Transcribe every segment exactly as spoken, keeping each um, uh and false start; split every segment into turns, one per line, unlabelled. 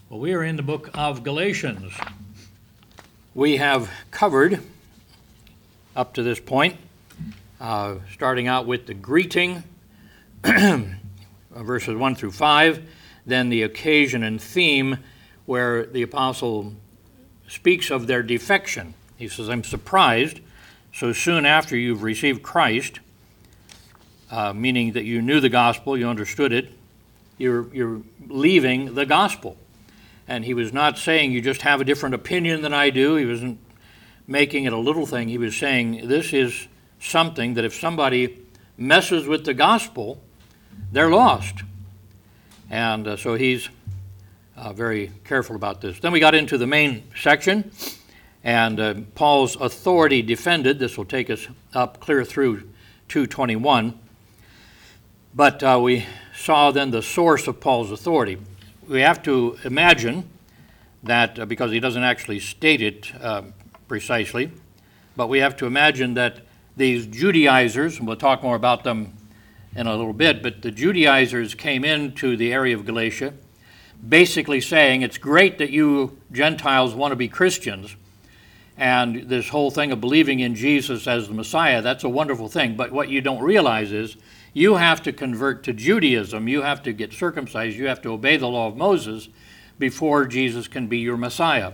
Well, we are in the book of Galatians. We have covered, up to this point, uh, starting out with the greeting, verses one through five, then the occasion and theme where the apostle speaks of their defection. He says, I'm surprised, so soon after you've received Christ, uh, meaning that you knew the gospel, you understood it, you're, you're leaving the gospel. And he was not saying you just have a different opinion than I do. He wasn't making it a little thing. He was saying this is something that if somebody messes with the gospel, they're lost. And uh, so he's uh, very careful about this. Then we got into the main section, and uh, Paul's authority defended. This will take us up clear through two twenty-one. But uh, we saw then the source of Paul's authority. We have to imagine that, uh, because he doesn't actually state it uh, precisely, but we have to imagine that these Judaizers, and we'll talk more about them in a little bit, but the Judaizers came into the area of Galatia basically saying, it's great that you Gentiles want to be Christians, and this whole thing of believing in Jesus as the Messiah, that's a wonderful thing, but what you don't realize is you have to convert to Judaism, you have to get circumcised, you have to obey the law of Moses before Jesus can be your Messiah.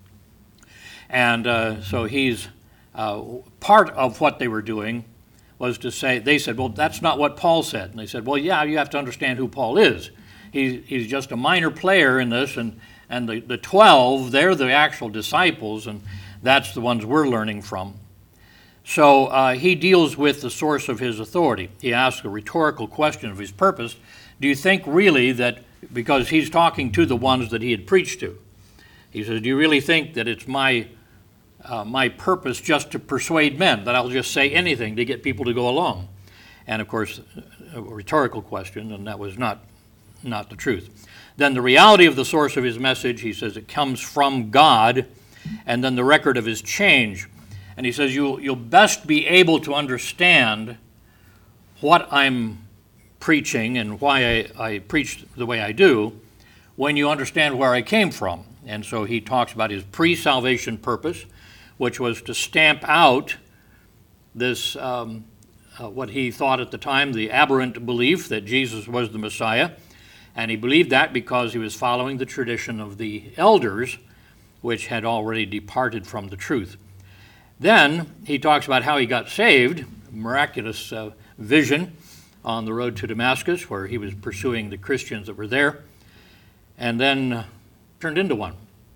And uh, so he's, uh, part of what they were doing was to say, they said, well, that's not what Paul said. And they said, well, yeah, you have to understand who Paul is. He, he's just a minor player in this, and, and the, the twelve, they're the actual disciples, and that's the ones we're learning from. So uh, he deals with the source of his authority. He asks a rhetorical question of his purpose. Do you think really that, because he's talking to the ones that he had preached to, he says, do you really think that it's my uh, my purpose just to persuade men, that I'll just say anything to get people to go along? And of course, a rhetorical question, and that was not, not the truth. Then the reality of the source of his message, he says it comes from God, and then the record of his change. And he says, you'll, you'll best be able to understand what I'm preaching and why I, I preach the way I do when you understand where I came from. And so he talks about his pre-salvation purpose, which was to stamp out this, um, uh, what he thought at the time, the aberrant belief that Jesus was the Messiah. And he believed that because he was following the tradition of the elders, which had already departed from the truth. Then he talks about how he got saved, miraculous uh, vision on the road to Damascus, where he was pursuing the Christians that were there, and then uh, turned into one.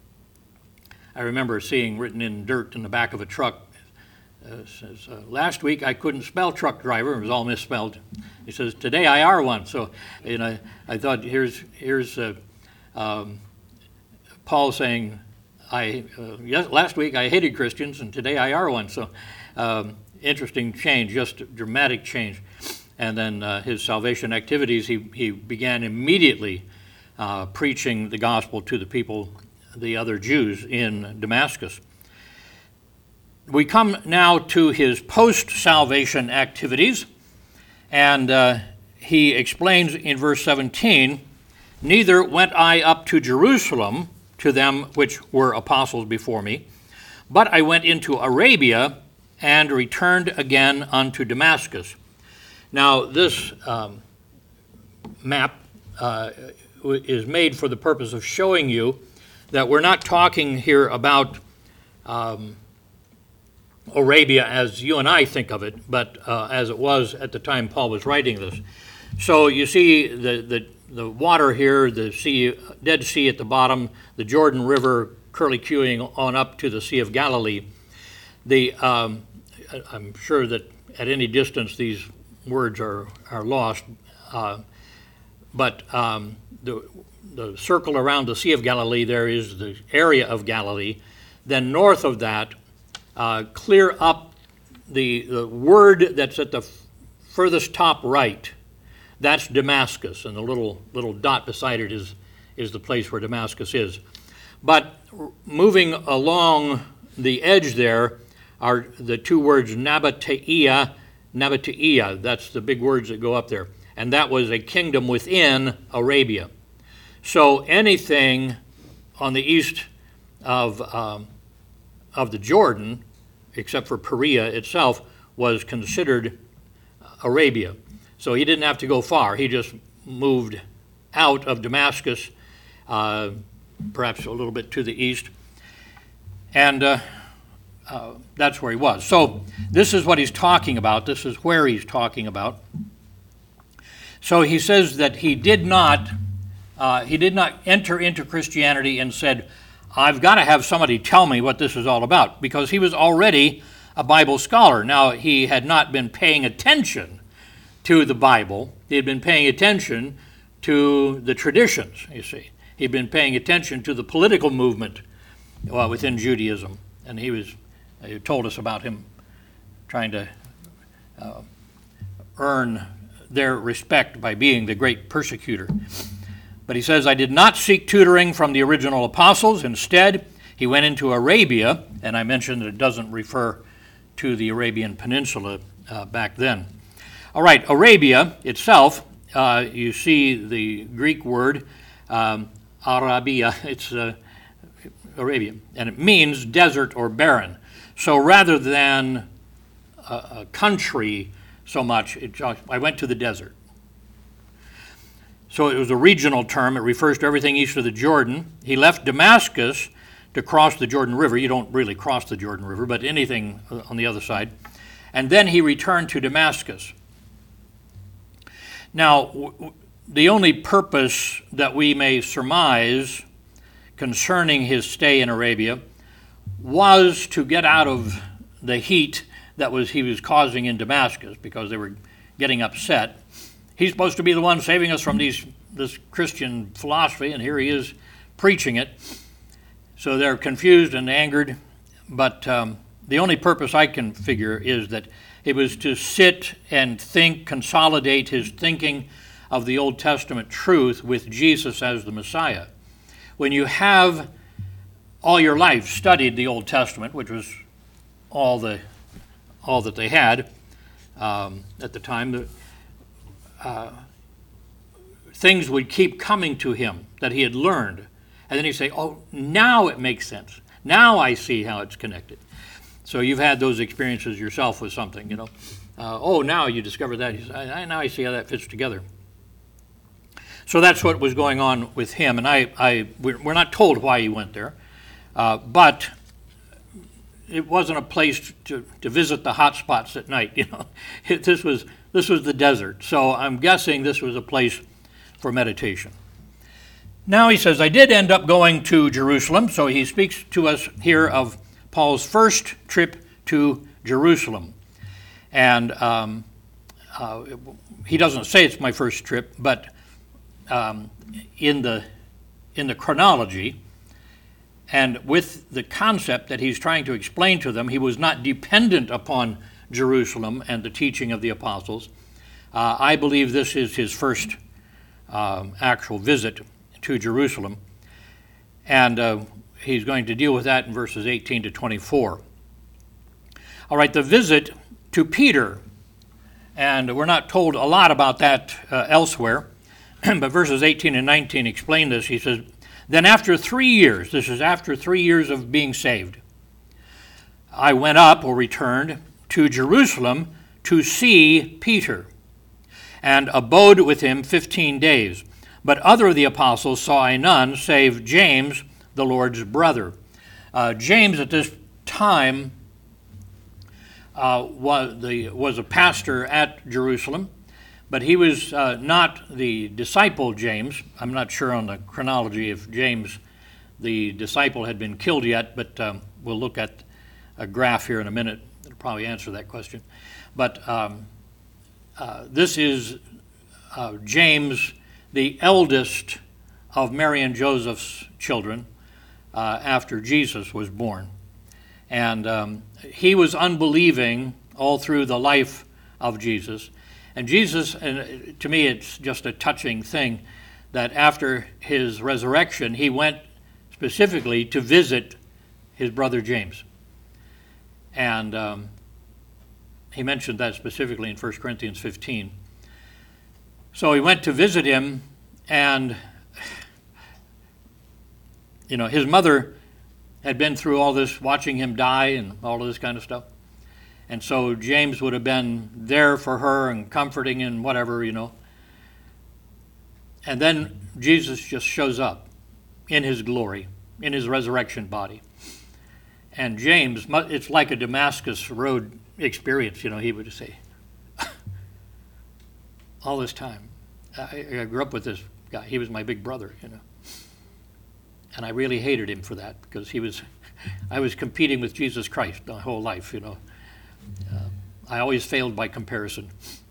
I remember seeing written in dirt in the back of a truck, uh, says, uh, last week I couldn't spell truck driver, it was all misspelled. He says, today I are one. So you know, I thought, here's, here's uh, um, Paul saying, I uh, yes, last week I hated Christians, and today I are one. So um, interesting change, just dramatic change. And then uh, his salvation activities, he, he began immediately uh, preaching the gospel to the people, the other Jews in Damascus. We come now to his post-salvation activities, and uh, he explains in verse seventeen, neither went I up to Jerusalem to them which were apostles before me, but I went into Arabia and returned again unto Damascus. Now this um, map uh, is made for the purpose of showing you that we're not talking here about um, Arabia as you and I think of it, but uh, as it was at the time Paul was writing this. So you see the, the the water here, the sea, Dead Sea at the bottom, the Jordan River curlicuing on up to the Sea of Galilee. The um, I'm sure that at any distance these words are are lost, uh, but um, the the circle around the Sea of Galilee there is the area of Galilee. Then north of that, uh, clear up the the word that's at the f- furthest top right. That's Damascus, and the little little dot beside it is, is the place where Damascus is. But moving along the edge there are the two words Nabatea, Nabatea. That's the big words that go up there. And that was a kingdom within Arabia. So anything on the east of, um, of the Jordan, except for Perea itself, was considered Arabia. So he didn't have to go far. He just moved out of Damascus, uh, perhaps a little bit to the east, and uh, uh, that's where he was. So this is what he's talking about. This is where he's talking about. So he says that he did not, uh, he did not enter into Christianity and said, I've got to have somebody tell me what this is all about, because he was already a Bible scholar. Now, he had not been paying attention to the Bible. He had been paying attention to the traditions, you see. He'd been paying attention to the political movement well, within Judaism. And he was, he told us about him trying to uh, earn their respect by being the great persecutor. But he says, I did not seek tutoring from the original apostles. Instead, he went into Arabia, and I mentioned that it doesn't refer to the Arabian Peninsula uh, back then. All right, Arabia itself, uh, you see the Greek word um, Arabia, it's uh, Arabia, and it means desert or barren. So rather than a, a country so much, it, I went to the desert. So it was a regional term. It refers to everything east of the Jordan. He left Damascus to cross the Jordan River. You don't really cross the Jordan River, but anything on the other side. And then he returned to Damascus. Now, w- w- the only purpose that we may surmise concerning his stay in Arabia was to get out of the heat that was he was causing in Damascus, because they were getting upset. He's supposed to be the one saving us from these this Christian philosophy, and here he is preaching it. So they're confused and angered, but um, the only purpose I can figure is that it was to sit and think, consolidate his thinking of the Old Testament truth with Jesus as the Messiah. When you have all your life studied the Old Testament, which was all the all that they had um, at the time, the, uh, things would keep coming to him that he had learned. And then he'd say, oh, now it makes sense. Now I see how it's connected. So you've had those experiences yourself with something, you know. Uh, oh, now you discover that. Say, I, I, now I see how that fits together. So that's what was going on with him. And I, I we're, we're not told why he went there. Uh, but it wasn't a place to, to visit the hot spots at night, you know. It, this was this was the desert. So I'm guessing this was a place for meditation. Now he says, I did end up going to Jerusalem. So he speaks to us here of Paul's first trip to Jerusalem. And um, uh, he doesn't say it's my first trip, but um, in the in the chronology, and with the concept that he's trying to explain to them, he was not dependent upon Jerusalem and the teaching of the apostles. Uh, I believe this is his first um, actual visit to Jerusalem. And uh, he's going to deal with that in verses eighteen to twenty-four. All right, the visit to Peter. And we're not told a lot about that uh, elsewhere, but verses eighteen and nineteen explain this. He says, then after three years, this is after three years of being saved, I went up or returned to Jerusalem to see Peter and abode with him fifteen days. But other of the apostles saw I none, save James, the Lord's brother. Uh, James at this time uh, was, the, was a pastor at Jerusalem, but he was uh, not the disciple James. I'm not sure on the chronology if James, the disciple, had been killed yet, but um, we'll look at a graph here in a minute. It'll probably answer that question. But um, uh, this is uh, James, the eldest of Mary and Joseph's children uh, after Jesus was born. And um, he was unbelieving all through the life of Jesus. And Jesus, and to me it's just a touching thing, that after his resurrection, he went specifically to visit his brother James. And um, he mentioned that specifically in First Corinthians fifteen. So he went to visit him, and you know, his mother had been through all this, watching him die and all of this kind of stuff. And so James would have been there for her and comforting and whatever, you know. And then Jesus just shows up in his glory, in his resurrection body. And James, it's like a Damascus Road experience, you know, he would say, all this time. I, I grew up with this guy. He was my big brother, you know. And I really hated him for that because he was, I was competing with Jesus Christ my whole life, you know. Uh, I always failed by comparison.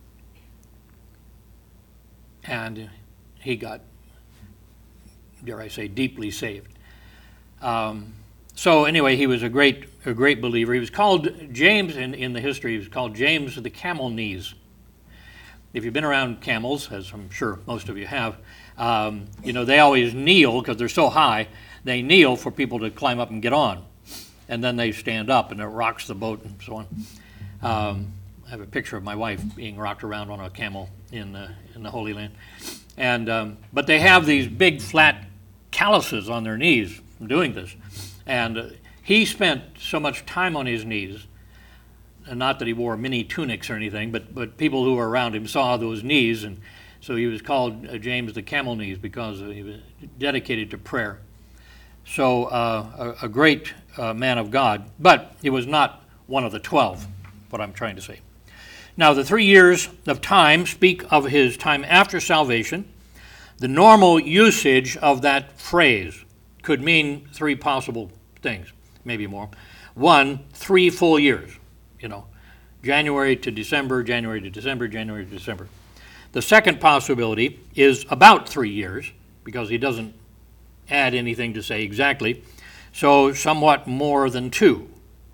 And he got, dare I say, deeply saved. Um, so anyway, he was a great, a great believer. He was called James, in, in the history, he was called James the Camel Knees. If you've been around camels, as I'm sure most of you have, um, you know, they always kneel because they're so high. They kneel for people to climb up and get on. And then they stand up and it rocks the boat and so on. Um, I have a picture of my wife being rocked around on a camel in the, in the Holy Land. And, um, but they have these big flat calluses on their knees from doing this. And uh, he spent so much time on his knees, and not that he wore mini tunics or anything, but, but people who were around him saw those knees, and so he was called uh, James the Camel Knees because uh, he was dedicated to prayer. So uh, a, a great uh, man of God, but he was not one of the twelve, what I'm trying to say. Now, the three years of time speak of his time after salvation. The normal usage of that phrase could mean three possible things, maybe more. One, three full years, you know, January to December, January to December, January to December. The second possibility is about three years, because he doesn't add anything to say exactly, so somewhat more than two.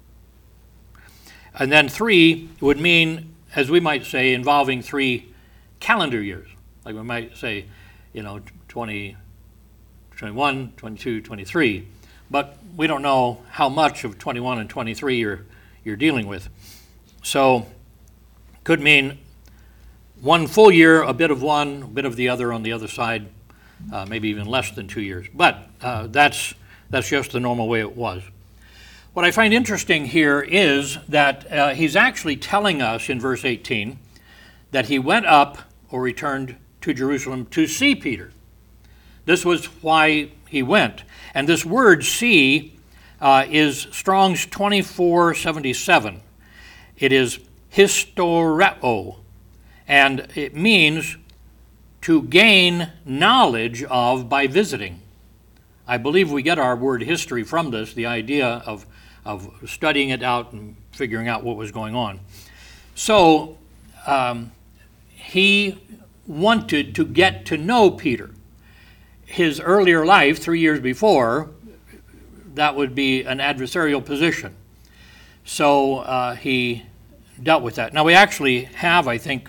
And then three would mean, as we might say, involving three calendar years. Like we might say, you know, twenty, twenty-one, twenty-two, twenty-three. But we don't know how much of twenty-one and twenty-three you're, you're dealing with. So could mean one full year, a bit of one, a bit of the other on the other side, uh, maybe even less than two years. But uh, that's, that's just the normal way it was. What I find interesting here is that uh, he's actually telling us in verse eighteen that he went up or returned to Jerusalem to see Peter. This was why he went. And this word see uh, is Strong's twenty-four seventy-seven. It is historeo, and it means to gain knowledge of by visiting. I believe we get our word history from this, the idea of of studying it out and figuring out what was going on. So um, he wanted to get to know Peter. His earlier life, three years before, that would be an adversarial position. So uh, he dealt with that. Now we actually have, I think,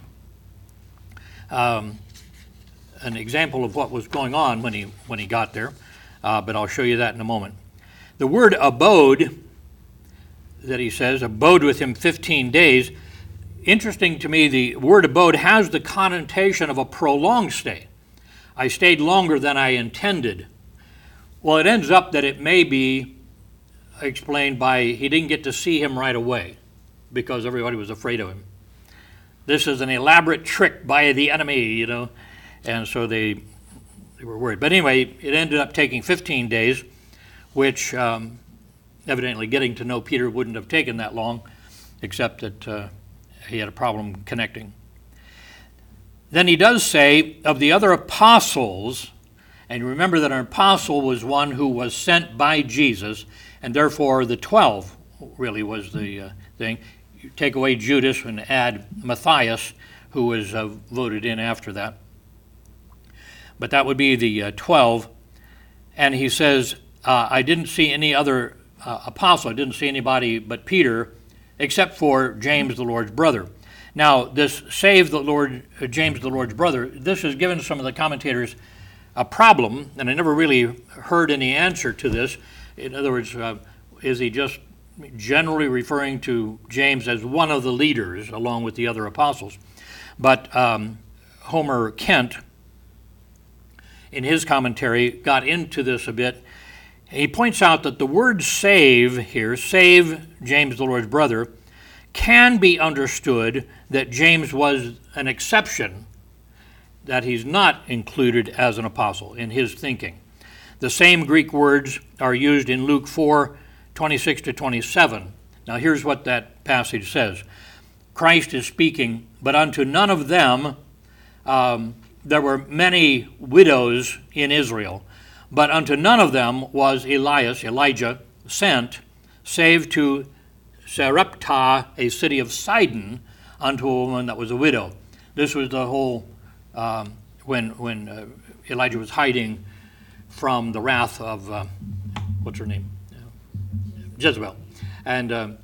um, an example of what was going on when he when he got there, uh, but I'll show you that in a moment. The word abode, that he says, abode with him fifteen days. Interesting to me, the word abode has the connotation of a prolonged stay. I stayed longer than I intended. Well, it ends up that it may be explained by he didn't get to see him right away because everybody was afraid of him. This is an elaborate trick by the enemy, you know, and so they, they were worried. But anyway, it ended up taking fifteen days, which um, evidently getting to know Peter wouldn't have taken that long, except that uh, he had a problem connecting. Then he does say of the other apostles, and remember that an apostle was one who was sent by Jesus, and therefore the twelve really was the uh, thing. You take away Judas and add Matthias, who was uh, voted in after that. But that would be the uh, twelve. And he says, uh, I didn't see any other uh, apostle, I didn't see anybody but Peter, except for James, the Lord's brother. Now, this save the Lord, uh, James, the Lord's brother, this has given some of the commentators a problem, and I never really heard any answer to this. In other words, uh, is he just generally referring to James as one of the leaders along with the other apostles? But um, Homer Kent, in his commentary, got into this a bit, He points out that the word save here, save James the Lord's brother, can be understood that James was an exception, that he's not included as an apostle in his thinking. The same Greek words are used in Luke four, twenty-six to twenty-seven. Now here's what that passage says. Christ is speaking, but unto none of them, um, there were many widows in Israel, but unto none of them was Elias, Elijah, sent, save to Sarepta, a city of Sidon, unto a woman that was a widow. This was the whole, um, when, when uh, Elijah was hiding from the wrath of, uh, what's her name? Jezebel. And uh,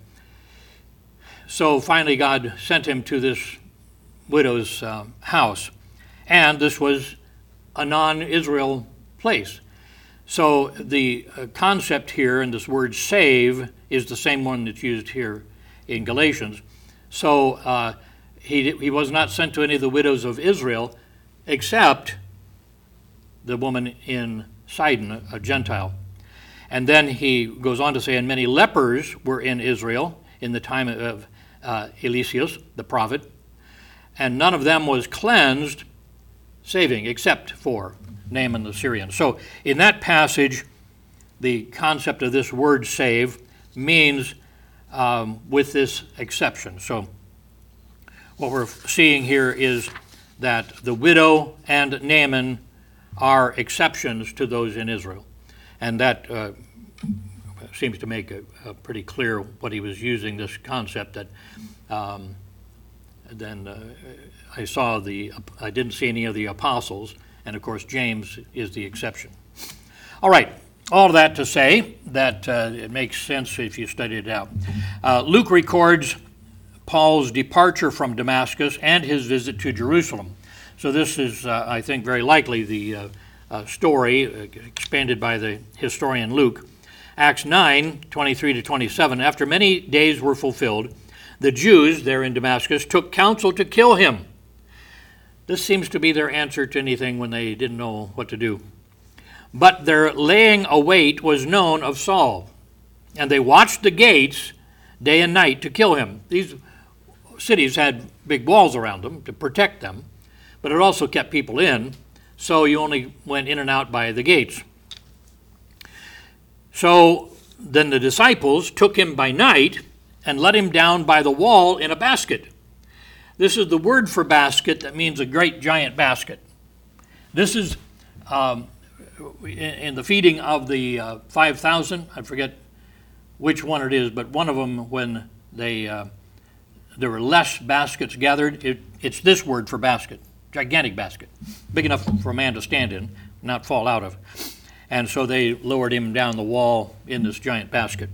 so finally God sent him to this widow's uh, house. And this was a non-Israel place. So the uh, concept here in this word save is the same one that's used here in Galatians. So uh, he, he was not sent to any of the widows of Israel except the woman in Sidon, a Gentile. And then he goes on to say, and many lepers were in Israel in the time of uh, Eliseus, the prophet, and none of them was cleansed, saving, except for Naaman the Syrian. So in that passage, the concept of this word save means um, with this exception. So what we're seeing here is that the widow and Naaman are exceptions to those in Israel. And that uh, seems to make a, a pretty clear what he was using, this concept that um, then uh, I saw the, I didn't see any of the apostles, and of course James is the exception. All right, all that to say that uh, it makes sense if you study it out. Uh, Luke records Paul's departure from Damascus and his visit to Jerusalem. So this is, uh, I think, very likely the uh, uh, story uh, expanded by the historian Luke. Acts nine, twenty-three to twenty-seven, after many days were fulfilled, the Jews there in Damascus took counsel to kill him. This seems to be their answer to anything when they didn't know what to do. But their laying await was known of Saul, and they watched the gates day and night to kill him. These cities had big walls around them to protect them, but it also kept people in, so you only went in and out by the gates. So then the disciples took him by night and let him down by the wall in a basket. This is the word for basket that means a great giant basket. This is um, in, in the feeding of the uh, five thousand. I forget which one it is, but one of them, when they uh, there were less baskets gathered, it, it's this word for basket, gigantic basket, big enough for a man to stand in, not fall out of. And so they lowered him down the wall in this giant basket.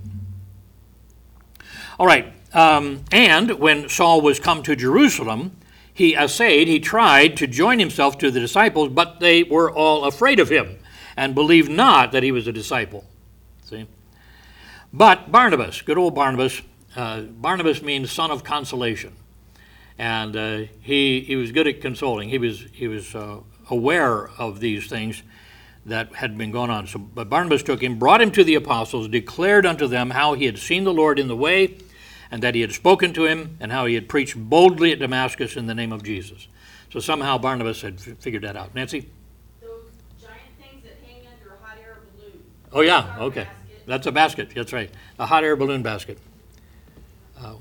All right, um, and when Saul was come to Jerusalem, he essayed, he tried to join himself to the disciples, but they were all afraid of him and believed not that he was a disciple. See? But Barnabas, good old Barnabas, uh, Barnabas means son of consolation. And uh, he he was good at consoling. He was, he was uh, aware of these things that had been going on. So, but Barnabas took him, brought him to the apostles, declared unto them how he had seen the Lord in the way, and that he had spoken to him, and how he had preached boldly at Damascus in the name of Jesus. So somehow Barnabas had f- figured that out. Nancy?
Those giant things that hang under a hot air balloon.
Oh yeah, okay. Basket. That's a basket, that's right. A hot air balloon basket. Uh,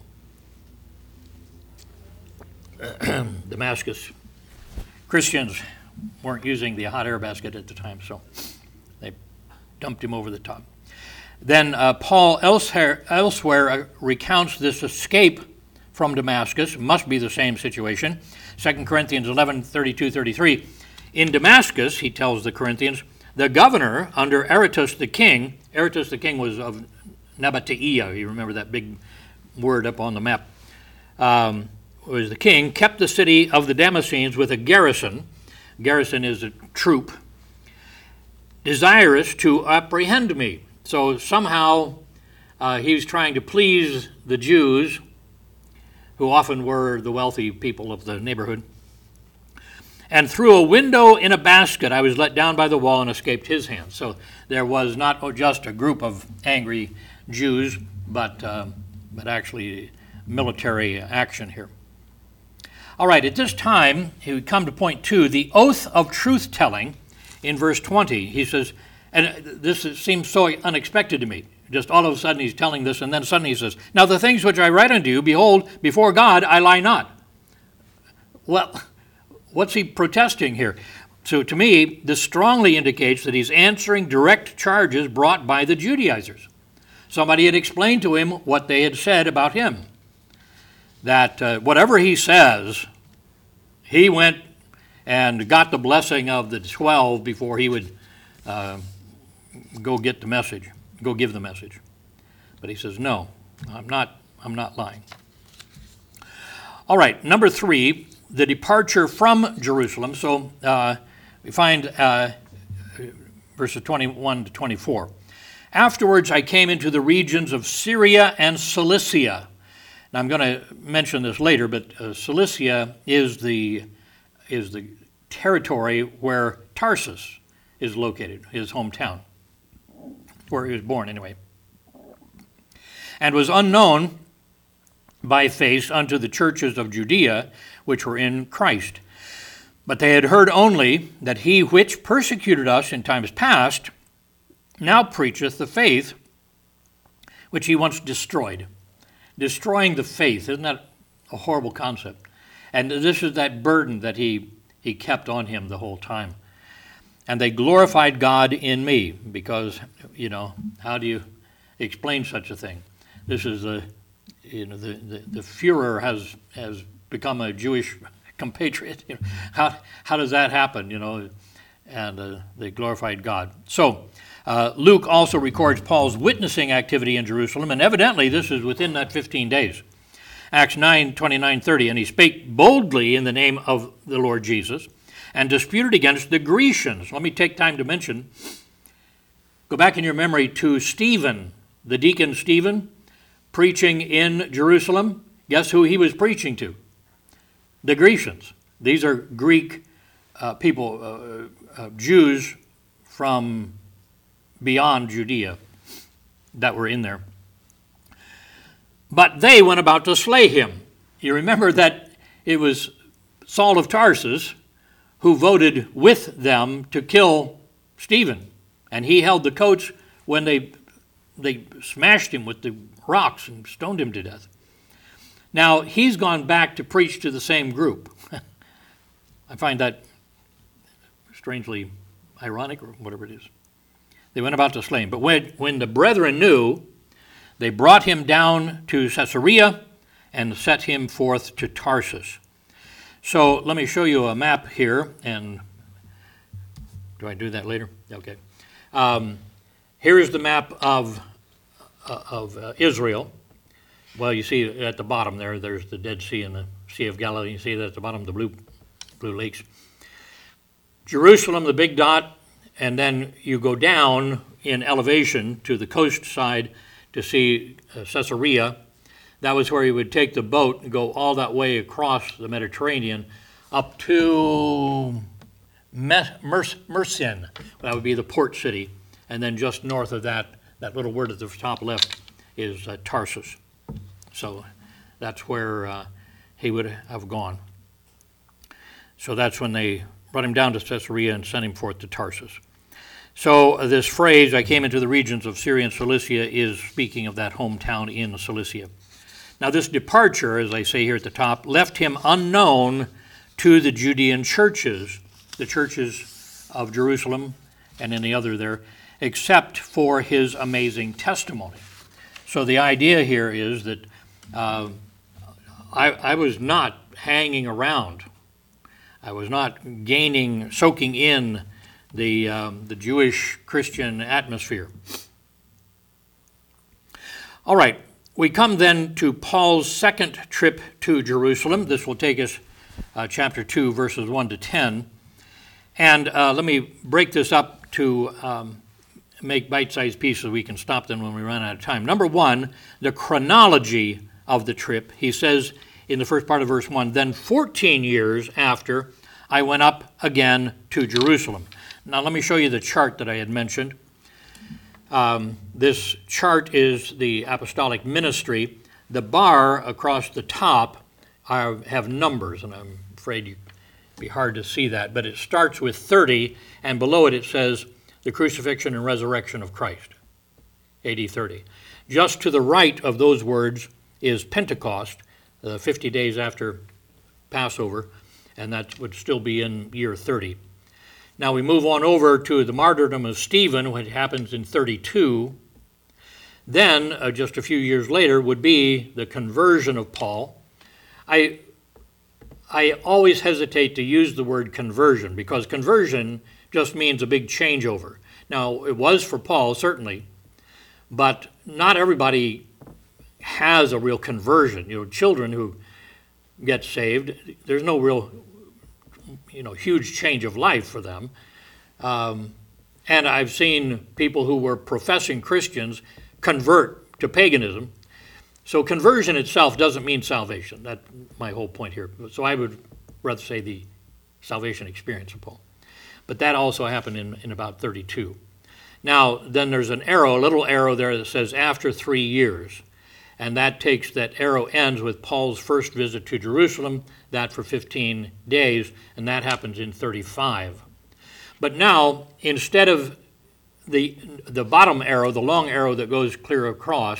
Damascus. Christians weren't using the hot air basket at the time, so they dumped him over the top. Then uh, Paul elsewhere, elsewhere uh, recounts this escape from Damascus. Must be the same situation. Second Corinthians eleven, thirty-two, thirty-three. In Damascus, he tells the Corinthians, the governor under Aretas the king, Aretas the king was of Nabatea, you remember that big word up on the map, um, was the king, kept the city of the Damascenes with a garrison. Garrison is a troop, desirous to apprehend me. So somehow uh, he was trying to please the Jews, who often were the wealthy people of the neighborhood. And through a window in a basket I was let down by the wall and escaped his hand. So there was not just a group of angry Jews, but, uh, but actually military action here. All right, at this time, he would come to point two, the oath of truth-telling in verse twenty. He says, and this seems so unexpected to me. Just all of a sudden he's telling this, and then suddenly he says, now the things which I write unto you, behold, before God I lie not. Well, what's he protesting here? So to me, this strongly indicates that he's answering direct charges brought by the Judaizers. Somebody had explained to him what they had said about him. That uh, whatever he says, he went and got the blessing of the twelve before he would uh, go get the message, go give the message. But he says, no, I'm not, I'm not lying. All right, number three, the departure from Jerusalem. So uh, we find uh, verses twenty-one to twenty-four. Afterwards I came into the regions of Syria and Cilicia. Now I'm going to mention this later, but uh, Cilicia is the is the territory where Tarsus is located, his hometown, where he was born anyway, and was unknown by face unto the churches of Judea, which were in Christ. But they had heard only that he which persecuted us in times past now preacheth the faith which he once destroyed. Destroying the faith, isn't that a horrible concept? And this is that burden that he, he kept on him the whole time. And they glorified God in me, because, you know, how do you explain such a thing? This is the, you know, the, the, the Führer has has become a Jewish compatriot. You know, how how does that happen? You know, and uh, they glorified God. So uh, Luke also records Paul's witnessing activity in Jerusalem, and evidently this is within that fifteen days. Acts nine, twenty-nine, thirty, and he spake boldly in the name of the Lord Jesus, and disputed against the Grecians. Let me take time to mention, go back in your memory to Stephen, the deacon Stephen, preaching in Jerusalem. Guess who he was preaching to? The Grecians. These are Greek uh, people, uh, uh, Jews from beyond Judea that were in there. But they went about to slay him. You remember that it was Saul of Tarsus who voted with them to kill Stephen. And he held the coats when they they smashed him with the rocks and stoned him to death. Now, he's gone back to preach to the same group. I find that strangely ironic, or whatever it is. They went about to slay him. But when, when the brethren knew, they brought him down to Caesarea and set him forth to Tarsus. So let me show you a map here. And do I do that later? Okay. Um, here is the map of, uh, of uh, Israel. Well, you see at the bottom there, there's the Dead Sea and the Sea of Galilee. You see that at the bottom, the blue, blue lakes. Jerusalem, the big dot, and then you go down in elevation to the coast side to see uh, Caesarea. That was where he would take the boat and go all that way across the Mediterranean up to Mersin. That would be the port city. And then just north of that, that little word at the top left is uh, Tarsus. So that's where uh, he would have gone. So that's when they brought him down to Caesarea and sent him forth to Tarsus. So uh, this phrase, I came into the regions of Syria and Cilicia, is speaking of that hometown in Cilicia. Now this departure, as I say here at the top, left him unknown to the Judean churches, the churches of Jerusalem and any other there, except for his amazing testimony. So the idea here is that uh, I, I was not hanging around. I was not gaining, soaking in the um, the Jewish Christian atmosphere. All right, we come then to Paul's second trip to Jerusalem. This will take us uh, chapter two, verses one to ten. And uh, let me break this up to um, make bite-sized pieces. We can stop them when we run out of time. Number one, the chronology of the trip. He says in the first part of verse one, then fourteen years after, I went up again to Jerusalem. Now let me show you the chart that I had mentioned. Um, this chart is the apostolic ministry. The bar across the top are, have numbers, and I'm afraid it'd be hard to see that, but it starts with thirty, and below it it says the crucifixion and resurrection of Christ, A D thirty. Just to the right of those words is Pentecost, uh, fifty days after Passover, and that would still be in year thirty. Now we move on over to the martyrdom of Stephen, which happens in thirty-two. Then, uh, just a few years later, would be the conversion of Paul. I, I always hesitate to use the word conversion, because conversion just means a big changeover. Now, it was for Paul, certainly, but not everybody has a real conversion. You know, children who get saved, there's no real, you know, huge change of life for them. Um, and I've seen people who were professing Christians convert to paganism. So conversion itself doesn't mean salvation. That's my whole point here. So I would rather say the salvation experience of Paul. But that also happened in, in about thirty-two. Now, then there's an arrow, a little arrow there that says after three years. And that takes, that arrow ends with Paul's first visit to Jerusalem, that for fifteen days, and that happens in thirty-five. But now, instead of the, the bottom arrow, the long arrow that goes clear across,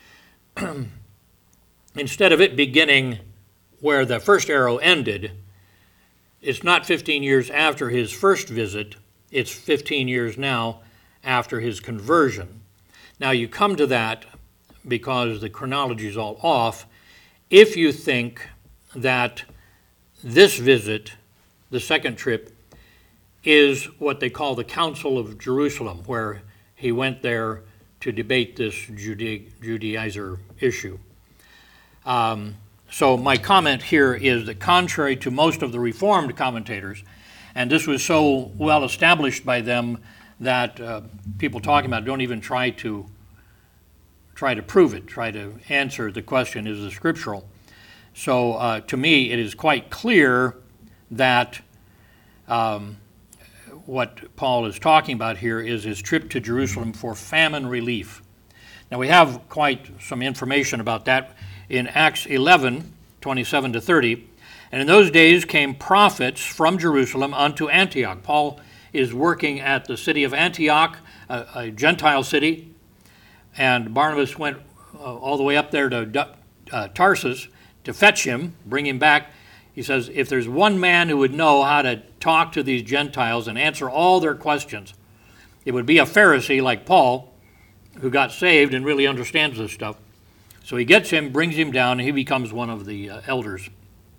instead of it beginning where the first arrow ended, it's not fifteen years after his first visit, it's fifteen years now after his conversion. Now you come to that because the chronology is all off if you think that this visit, the second trip, is what they call the Council of Jerusalem, where he went there to debate this Jude- Judaizer issue. Um, so my comment here is that contrary to most of the Reformed commentators, and this was so well established by them that uh, people talking about it don't even try to try to prove it, try to answer the question, is it scriptural? So uh, to me, it is quite clear that um, what Paul is talking about here is his trip to Jerusalem for famine relief. Now we have quite some information about that in Acts eleven, twenty-seven to thirty. And in those days came prophets from Jerusalem unto Antioch. Paul is working at the city of Antioch, a, a Gentile city, and Barnabas went uh, all the way up there to uh, Tarsus to fetch him, bring him back. He says, if there's one man who would know how to talk to these Gentiles and answer all their questions, it would be a Pharisee like Paul, who got saved and really understands this stuff. So he gets him, brings him down, and he becomes one of the uh, elders.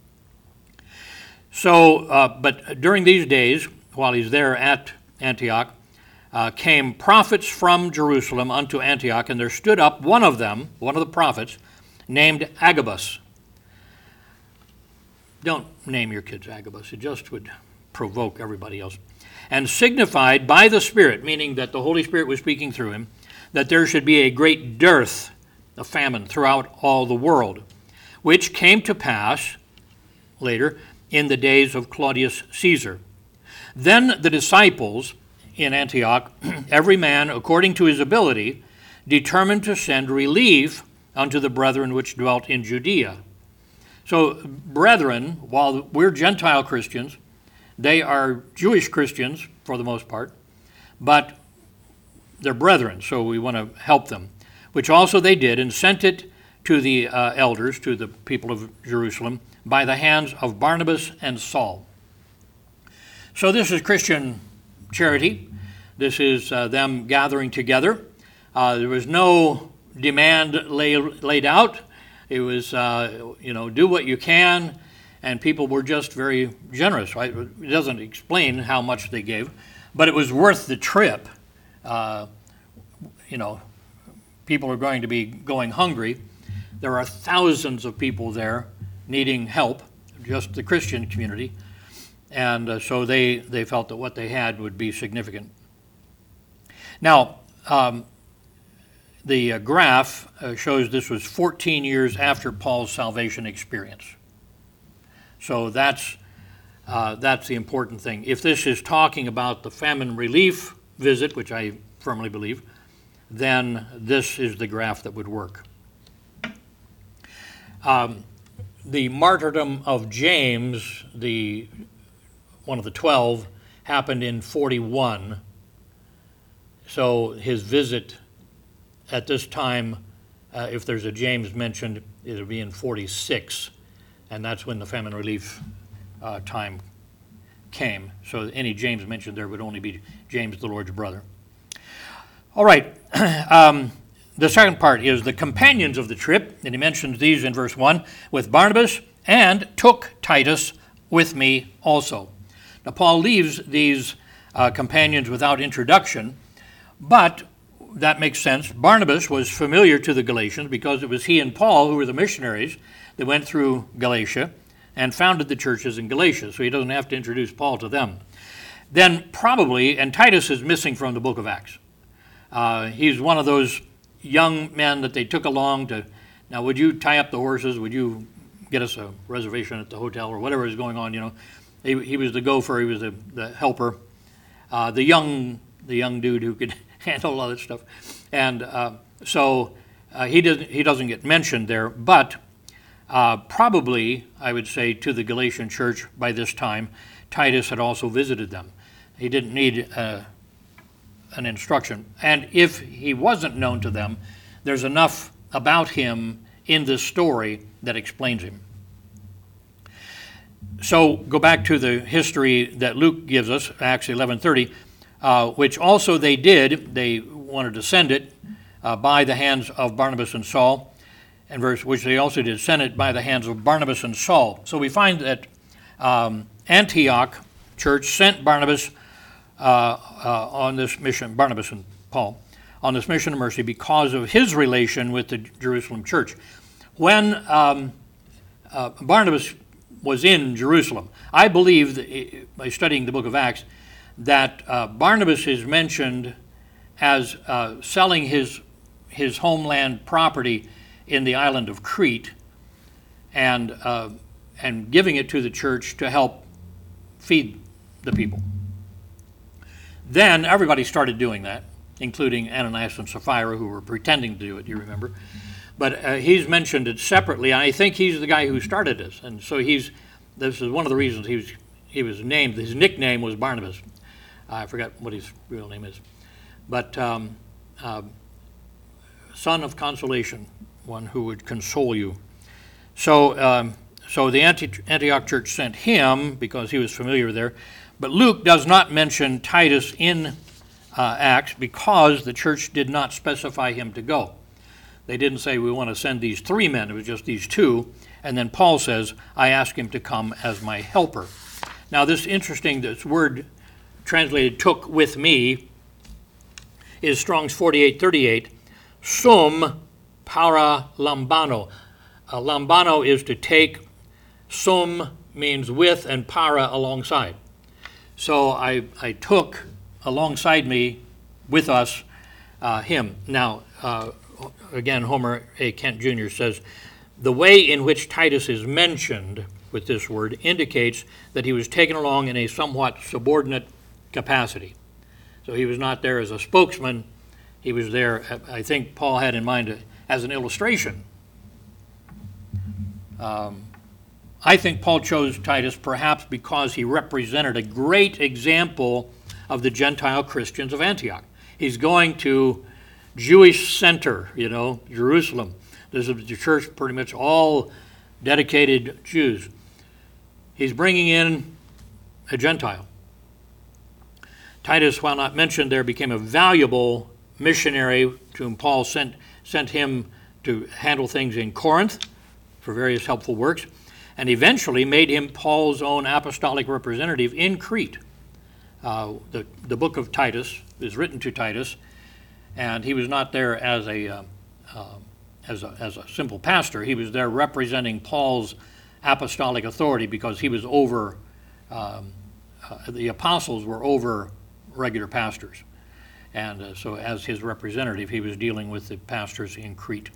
So, uh, but during these days, while he's there at Antioch, uh, came prophets from Jerusalem unto Antioch, and there stood up one of them, one of the prophets, named Agabus. Don't name your kids Agabus. It just would provoke everybody else. And signified by the Spirit, meaning that the Holy Spirit was speaking through him, that there should be a great dearth, a famine, throughout all the world, which came to pass later in the days of Claudius Caesar. Then the disciples in Antioch, every man according to his ability, determined to send relief unto the brethren which dwelt in Judea. So, brethren, while we're Gentile Christians, they are Jewish Christians for the most part, but they're brethren, so we want to help them, which also they did, and sent it to the uh, elders, to the people of Jerusalem, by the hands of Barnabas and Saul. So this is Christian charity. This is uh, them gathering together. Uh, there was no demand lay, laid out. It was, uh, you know, do what you can, and people were just very generous, right? It doesn't explain how much they gave, but it was worth the trip. Uh, you know, people are going to be going hungry. There are thousands of people there needing help, just the Christian community, and uh, so they, they felt that what they had would be significant. Now, um, the uh, graph uh, shows this was fourteen years after Paul's salvation experience. So that's Uh, that's the important thing. If this is talking about the famine relief visit, which I firmly believe, then this is the graph that would work. Um, the martyrdom of James, the one of the twelve, happened in forty-one. So his visit at this time, uh, if there's a James mentioned, it'll be in forty-six, and that's when the famine relief uh, time came. So any James mentioned there would only be James, the Lord's brother. All right, um, the second part is the companions of the trip, and he mentions these in verse one, with Barnabas, and took Titus with me also. Now Paul leaves these uh, companions without introduction, but that makes sense. Barnabas was familiar to the Galatians because it was he and Paul who were the missionaries that went through Galatia and founded the churches in Galatia, so he doesn't have to introduce Paul to them. Then probably, and Titus is missing from the book of Acts. Uh, he's one of those young men that they took along to, now would you tie up the horses, would you get us a reservation at the hotel or whatever is going on, you know. He, he was the gopher, he was the, the helper, uh, the young the young dude who could handle a lot of stuff. And uh, so uh, he, doesn't, he doesn't get mentioned there, but uh, probably, I would say, to the Galatian church by this time, Titus had also visited them. He didn't need uh, an instruction. And if he wasn't known to them, there's enough about him in this story that explains him. So go back to the history that Luke gives us, Acts eleven thirty, uh, which also they did. They wanted to send it uh, by the hands of Barnabas and Saul, and verse which they also did, send it by the hands of Barnabas and Saul. So we find that um, Antioch church sent Barnabas uh, uh, on this mission, Barnabas and Paul, on this mission of mercy because of his relation with the Jerusalem church. When um, uh, Barnabas was in Jerusalem, I believe, that, by studying the book of Acts, that uh, Barnabas is mentioned as uh, selling his his homeland property in the island of Crete and uh, and giving it to the church to help feed the people. Then everybody started doing that, including Ananias and Sapphira, who were pretending to do it, you remember. But uh, he's mentioned it separately, and I think he's the guy who started this. And so he's, this is one of the reasons he was, he was named, his nickname was Barnabas. I forgot what his real name is. But um, uh, son of consolation, one who would console you. So, um, so the Antioch church sent him because he was familiar there. But Luke does not mention Titus in uh, Acts because the church did not specify him to go. They didn't say, we want to send these three men. It was just these two. And then Paul says, I ask him to come as my helper. Now, this interesting, this word translated took with me is Strong's forty-eight thirty-eight, sum para lambano. Uh, lambano is to take, sum means with, and para alongside. So I, I took alongside me, with us, uh, him. Now, uh, again, Homer A. Kent Junior says, the way in which Titus is mentioned with this word indicates that he was taken along in a somewhat subordinate capacity. So he was not there as a spokesman. He was there, I think Paul had in mind, as an illustration. Um, I think Paul chose Titus perhaps because he represented a great example of the Gentile Christians of Antioch. He's going to Jewish center, you know, Jerusalem. This is the church pretty much all dedicated Jews. He's bringing in a Gentile. Titus, while not mentioned there, became a valuable missionary to whom Paul sent, sent him to handle things in Corinth for various helpful works, and eventually made him Paul's own apostolic representative in Crete. Uh, the, the book of Titus is written to Titus, and he was not there as a, uh, uh, as a as a simple pastor. He was there representing Paul's apostolic authority because he was over, um, uh, the apostles were over regular pastors. And uh, so as his representative, he was dealing with the pastors in Crete.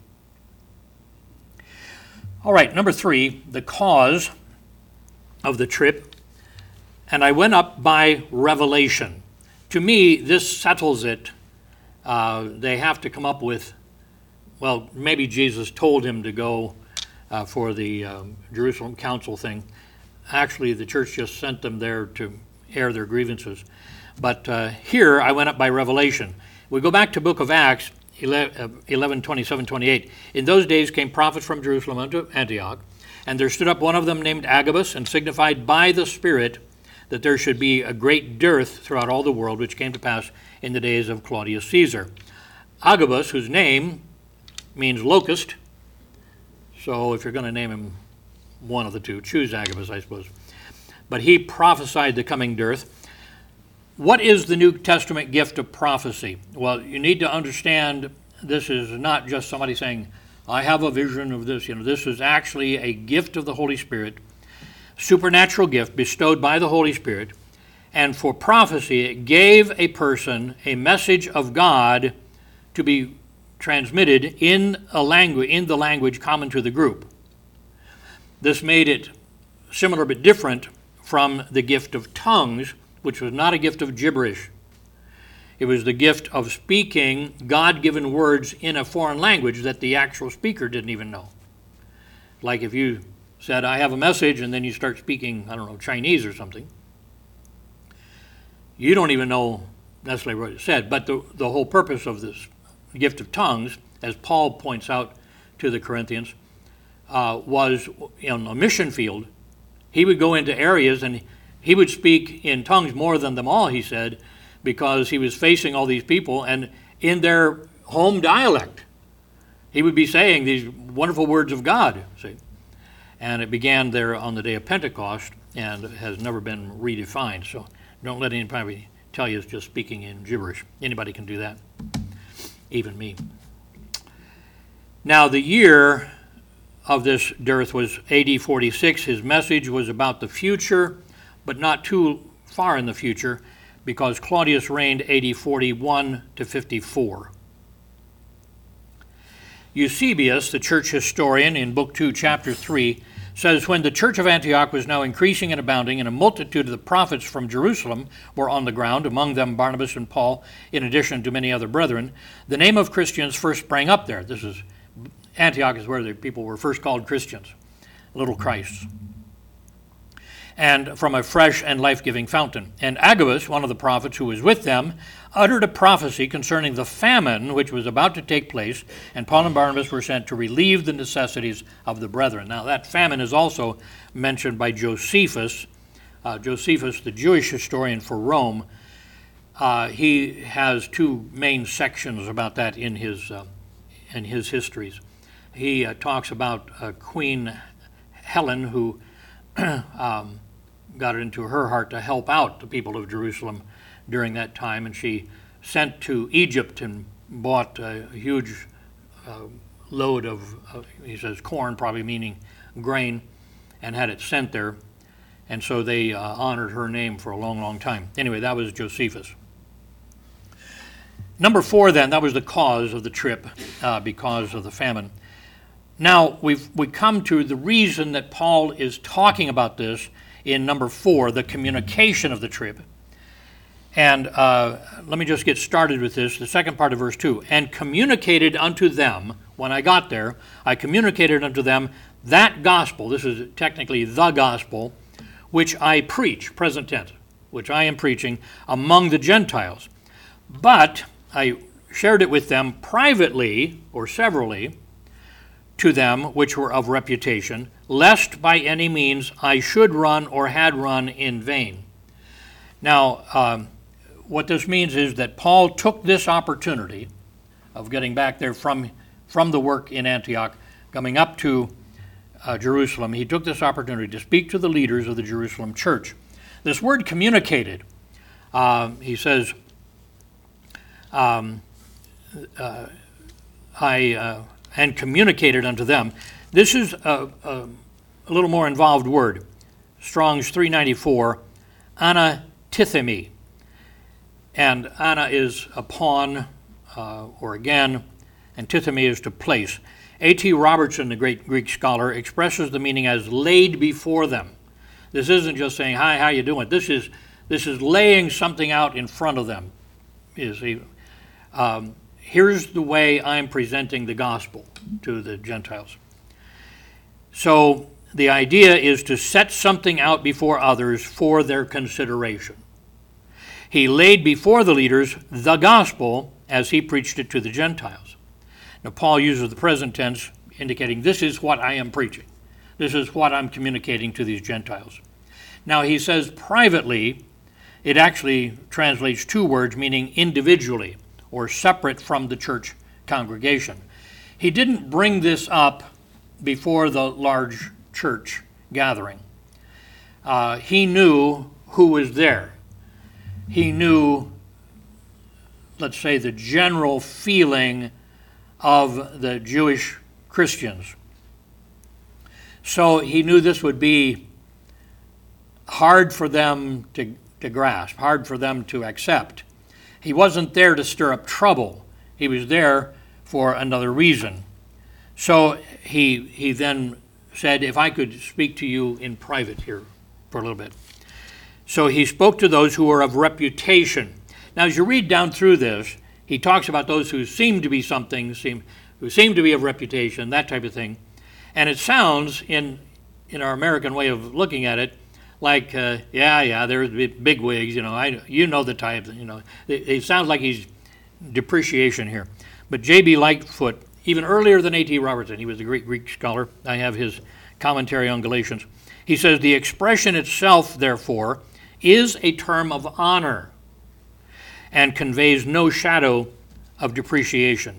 All right, number three, the cause of the trip. and I went up by revelation. To me, this settles it. Uh, they have to come up with, well, maybe Jesus told him to go uh, for the um, Jerusalem Council thing. Actually, the church just sent them there to air their grievances. But uh, here, I went up by revelation. We go back to book of Acts, eleven, twenty-seven, twenty-eight. In those days came prophets from Jerusalem unto Antioch, and there stood up one of them named Agabus, and signified by the Spirit that there should be a great dearth throughout all the world, which came to pass in the days of Claudius Caesar. Agabus, whose name means locust, so if you're going to name him one of the two, choose Agabus, I suppose. But he prophesied the coming dearth. What is the New Testament gift of prophecy? Well, you need to understand this is not just somebody saying, I have a vision of this. You know, this is actually a gift of the Holy Spirit, supernatural gift bestowed by the Holy Spirit. And for prophecy, it gave a person a message of God to be transmitted in a language, in the language common to the group. This made it similar but different from the gift of tongues, which was not a gift of gibberish. It was the gift of speaking God-given words in a foreign language that the actual speaker didn't even know. Like if you said, I have a message, and then you start speaking, I don't know, Chinese or something. You don't even know necessarily what it said, but the, the whole purpose of this gift of tongues, as Paul points out to the Corinthians, uh, was in a mission field. He would go into areas and he would speak in tongues more than them all, he said, because he was facing all these people, and in their home dialect, he would be saying these wonderful words of God, see. And it began there on the day of Pentecost and has never been redefined. So don't let anybody tell you it's just speaking in gibberish. Anybody can do that, even me. Now, the year of this dearth was A D forty-six. His message was about the future, but not too far in the future, because Claudius reigned A D forty-one to fifty-four. Eusebius, the church historian, in Book two, Chapter three, says, when the church of Antioch was now increasing and abounding, and a multitude of the prophets from Jerusalem were on the ground, among them Barnabas and Paul, in addition to many other brethren, the name of Christians first sprang up there. This is Antioch is where the people were first called Christians, little Christs, and from a fresh and life-giving fountain. And Agabus, one of the prophets who was with them, uttered a prophecy concerning the famine which was about to take place, and Paul and Barnabas were sent to relieve the necessities of the brethren. Now, that famine is also mentioned by Josephus. Uh, Josephus, the Jewish historian for Rome, uh, he has two main sections about that in his, uh, in his histories. He uh, talks about uh, Queen Helen, who um, got it into her heart to help out the people of Jerusalem during that time, and she sent to Egypt and bought a huge uh, load of, uh, he says, corn, probably meaning grain, and had it sent there. And so they uh, honored her name for a long, long time. Anyway, that was Josephus. Number four, then, that was the cause of the trip, uh, because of the famine. Now, we've we come to the reason that Paul is talking about this in number four, the communication of the trip. And uh, let me just get started with this, the second part of verse two. And communicated unto them, when I got there, I communicated unto them that gospel, this is technically the gospel, which I preach, present tense, which I am preaching among the Gentiles. But I shared it with them privately, or severally, to them which were of reputation, lest by any means I should run or had run in vain. Now, um, what this means is that Paul took this opportunity of getting back there from, from the work in Antioch, coming up to uh, Jerusalem. He took this opportunity to speak to the leaders of the Jerusalem church. This word communicated, uh, he says, um, uh, I... Uh, and communicated unto them. This is a, a, a little more involved word. Strong's three ninety-four, anatithemi. And ana is upon, uh, or again, and tithemi is to place. A T Robertson, the great Greek scholar, expresses the meaning as laid before them. This isn't just saying, hi, how you doing? This is, this is laying something out in front of them. You see, um, here's the way I'm presenting the gospel to the Gentiles. So the idea is to set something out before others for their consideration. He laid before the leaders the gospel as he preached it to the Gentiles. Now, Paul uses the present tense, indicating this is what I am preaching. This is what I'm communicating to these Gentiles. Now, he says privately, it actually translates two words, meaning individually or separate from the church congregation. He didn't bring this up before the large church gathering. Uh, he knew who was there. He knew, let's say, the general feeling of the Jewish Christians. So he knew this would be hard for them to, to grasp, hard for them to accept. He wasn't there to stir up trouble. He was there for another reason. So he he then said, if I could speak to you in private here for a little bit. So he spoke to those who were of reputation. Now, as you read down through this, he talks about those who seem to be something, seem, who seem to be of reputation, that type of thing. And it sounds, in in our American way of looking at it, like, uh, yeah, yeah, there's big wigs, you know, I, you know the type, you know. It, it sounds like he's depreciation here. But J B Lightfoot, even earlier than A T Robertson, he was a great Greek scholar. I have his commentary on Galatians. He says, the expression itself, therefore, is a term of honor and conveys no shadow of depreciation.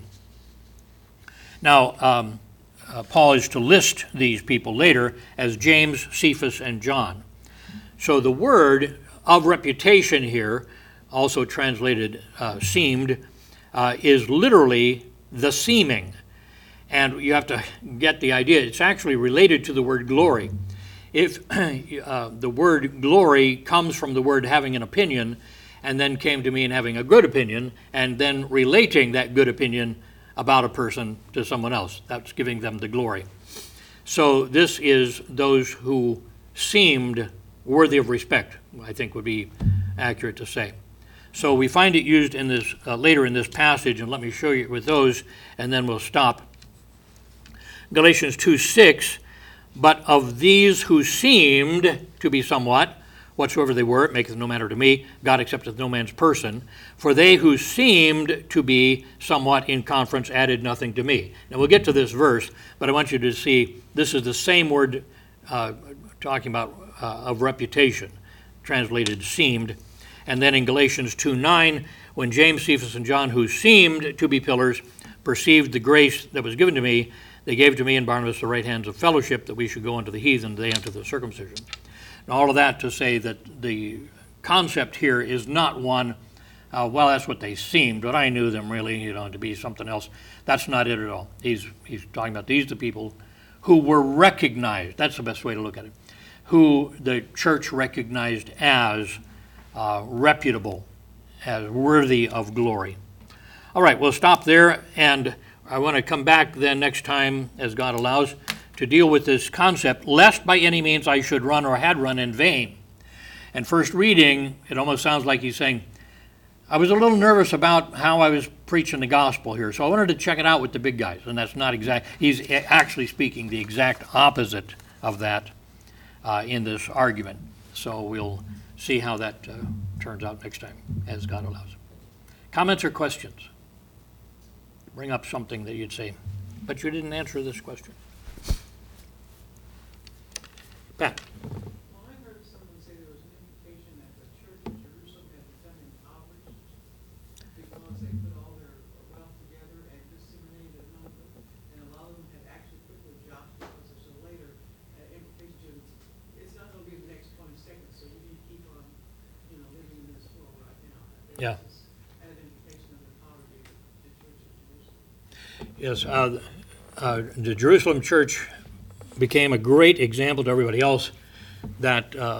Now, um, uh, Paul is to list these people later as James, Cephas, and John. So the word of reputation here, also translated uh, seemed, uh, is literally the seeming. And you have to get the idea. It's actually related to the word glory. If uh, the word glory comes from the word having an opinion, and then came to mean having a good opinion, and then relating that good opinion about a person to someone else. That's giving them the glory. So this is those who seemed worthy of respect, I think would be accurate to say. So we find it used in this uh, later in this passage, and let me show you with those, and then we'll stop. Galatians two six, but of these who seemed to be somewhat, whatsoever they were, it maketh no matter to me, God accepteth no man's person. For they who seemed to be somewhat in conference added nothing to me. Now we'll get to this verse, but I want you to see this is the same word uh, talking about uh, of reputation, translated seemed. And then in Galatians two nine, when James, Cephas, and John, who seemed to be pillars, perceived the grace that was given to me, they gave to me and Barnabas the right hands of fellowship, that we should go unto the heathen, they unto the circumcision. And all of that to say that the concept here is not one, uh, well, that's what they seemed, but I knew them really, you know, to be something else. That's not it at all. He's he's talking about these the people who were recognized. That's the best way to look at it. Who the church recognized as uh, reputable, as worthy of glory. All right, we'll stop there, and I want to come back then next time, as God allows, to deal with this concept, lest by any means I should run or had run in vain. And first reading, it almost sounds like he's saying, I was a little nervous about how I was preaching the gospel here, so I wanted to check it out with the big guys. And that's not exact. He's actually speaking the exact opposite of that uh, in this argument. So we'll see how that uh, turns out next time, as God allows. Comments or questions? Bring up something that you'd say, but you didn't answer this question. Pat.
Well, I heard someone say there was an implication that the church in Jerusalem had become impoverished because they put all their wealth together and disseminated it among them, and a lot of them had actually quit their jobs because of so later uh, implication. It's not going to be the next twenty seconds, so you need to keep on, you know, living in this world right now.
Yeah.
An implication of the poverty of the church in Jerusalem.
Yes, uh, uh, the Jerusalem church became a great example to everybody else that uh,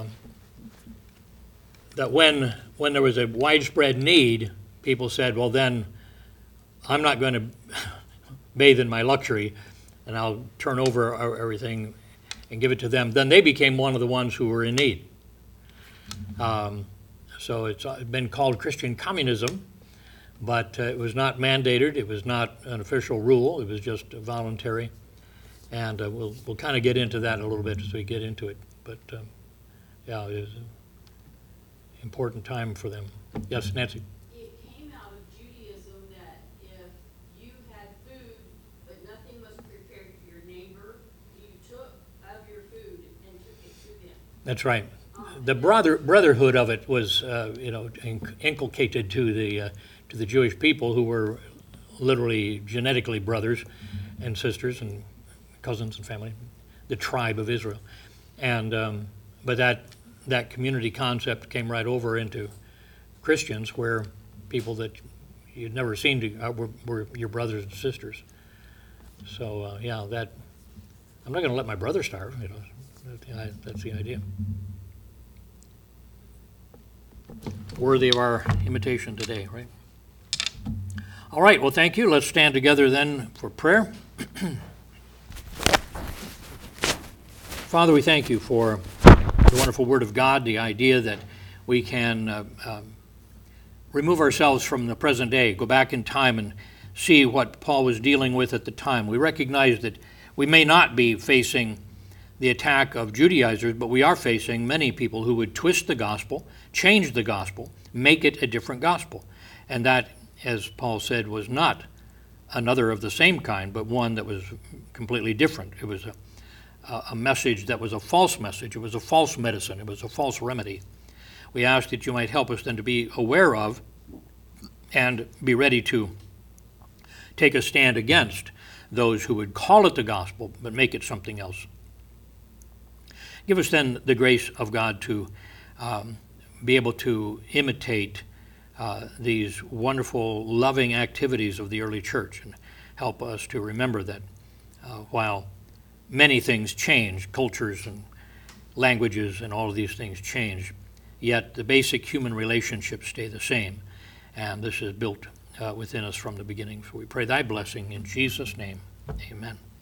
that when when there was a widespread need, people said, well then, I'm not going to bathe in my luxury, and I'll turn over everything and give it to them, then they became one of the ones who were in need. Um, so it's been called Christian communism, but uh, it was not mandated. It was not an official rule. It was just voluntary. And uh, we'll we'll kind of get into that a little bit as we get into it. But um, yeah, it was an important time for them. Yes, Nancy?
It came out of Judaism that if you had food, but nothing was prepared for your neighbor, you took of your food and took it to them.
That's right. The brother brotherhood of it was, uh, you know, inc- inculcated to the uh, to the Jewish people, who were literally genetically brothers and sisters and cousins and family, the tribe of Israel. And um, but that that community concept came right over into Christians, where people that you'd never seen to, uh, were, were your brothers and sisters. So uh, yeah, that I'm not going to let my brother starve. You know, that, that's the idea. Worthy of our imitation today, right? All right, well, thank you. Let's stand together then for prayer. Father, we thank you for the wonderful Word of God, the idea that we can uh, um, remove ourselves from the present day, go back in time and see what Paul was dealing with at the time. We recognize that we may not be facing the attack of Judaizers, but we are facing many people who would twist the gospel, change the gospel, make it a different gospel. And that, as Paul said, was not another of the same kind, but one that was completely different. It was a, a message that was a false message. It was a false medicine. It was a false remedy. We ask that you might help us then to be aware of and be ready to take a stand against those who would call it the gospel but make it something else. Give us then the grace of God to um, be able to imitate uh, these wonderful, loving activities of the early church, and help us to remember that uh, while many things change, cultures and languages and all of these things change, yet the basic human relationships stay the same. And this is built uh, within us from the beginning. So we pray thy blessing in Jesus' name. Amen.